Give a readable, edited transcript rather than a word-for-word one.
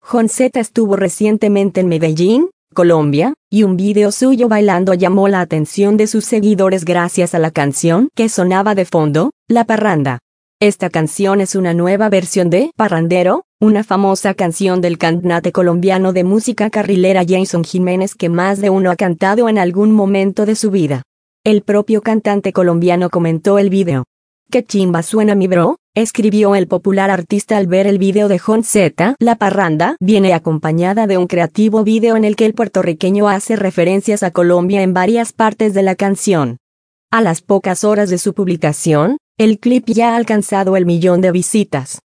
Jon Z estuvo recientemente en Medellín, Colombia, y un video suyo bailando llamó la atención de sus seguidores gracias a la canción que sonaba de fondo, La Parranda. Esta canción es una nueva versión de Parrandero, una famosa canción del cantante colombiano de música carrilera Jason Jiménez que más de uno ha cantado en algún momento de su vida. El propio cantante colombiano comentó el video. «Qué chimba suena mi bro», escribió el popular artista al ver el video de Jon Z. La Parranda viene acompañada de un creativo video en el que el puertorriqueño hace referencias a Colombia en varias partes de la canción. A las pocas horas de su publicación, el clip ya ha alcanzado el 1.000.000 de visitas.